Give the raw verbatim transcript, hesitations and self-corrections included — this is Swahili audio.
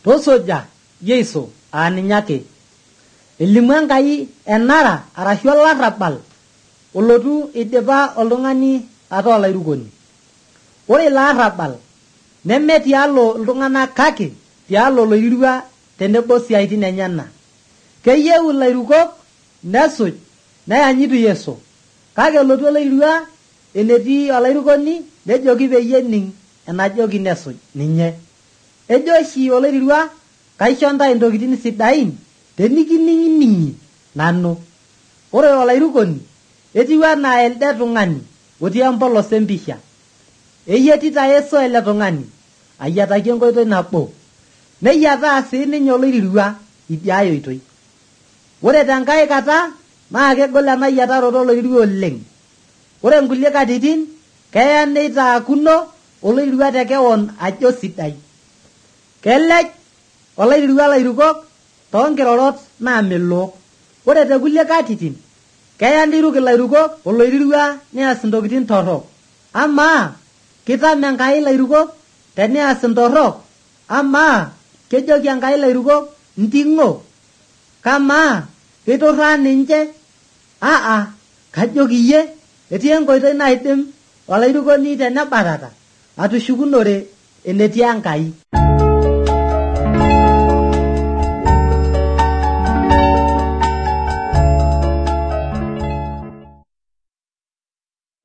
tosoja Yesu aaninyake elimu Enkai enara arashu olarrabal olotu idipa oltung'ani ataa olairukoni. Ore ilo arrabal neme tialo iltung'anak kake tialo oloirua tenebo siaitin enyena. Keyieu ilairukok nesuj neyanyitu Yesu, kake elotu oloirua enetii olairukoni nejoki peyie ening enajoki nesuj ninye. Ejo oshi oloirua kaisho ntae intokitin sidain tenikining'ining'i nanu. Ore olairukoni etiu enaa elde tung'ani otii empolos empisha. Eyietita Yesu ele tung'ani ayiataki enkoitoi nabo, neyiataa sii ninye oloirua idiai oitoi. Ore tenkae kata naa kegol ena yiataroto oloirua oleng. Ore nkulie katitin keya neitaakuno oloirua tekewon ajo sidai. Kelej oloirua lairukok toonkirorot naamelook. Ore tekulie katitin keya niruk ilairukok oloirua neas intokitin torrok. Amaa kitame Enkai ilairukok teneas intorrok? Amaa kejoki Enkai ilairukok nting'o? Kamaa keiturraa ninche? Aa, kajoki iyie etii enkoitoi naidim olairukoni tenebatata atushukunore enetii Enkai.